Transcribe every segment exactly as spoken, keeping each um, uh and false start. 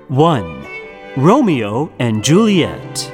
one. Romeo and Juliet.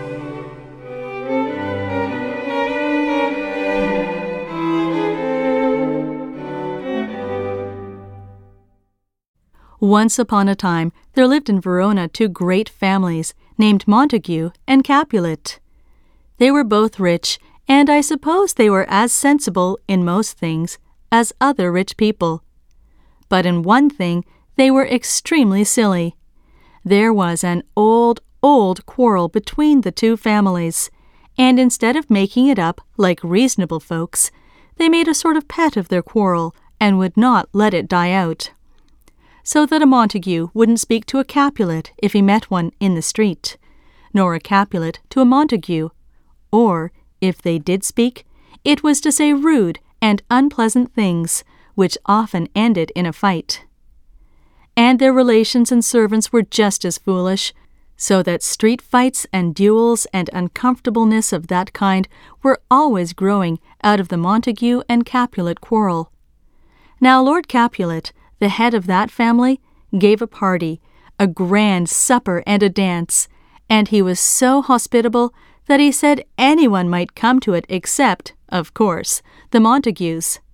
Once upon a time, there lived in Verona two great families named Montague and Capulet. They were both rich, and I suppose they were as sensible in most things as other rich people. But in one thing, they were extremely silly. There was an old, old quarrel between the two families, and instead of making it up like reasonable folks, they made a sort of pet of their quarrel and would not let it die out. So that a Montague wouldn't speak to a Capulet if he met one in the street, nor a Capulet to a Montague, or, if they did speak, it was to say rude and unpleasant things, which often ended in a fight. And their relations and servants were just as foolish, so that street fights and duels and uncomfortableness of that kind were always growing out of the Montague and Capulet quarrel. Now Lord Capulet, the head of that family, gave a party, a grand supper and a dance, and he was so hospitable that he said anyone might come to it except, of course, the Montagues.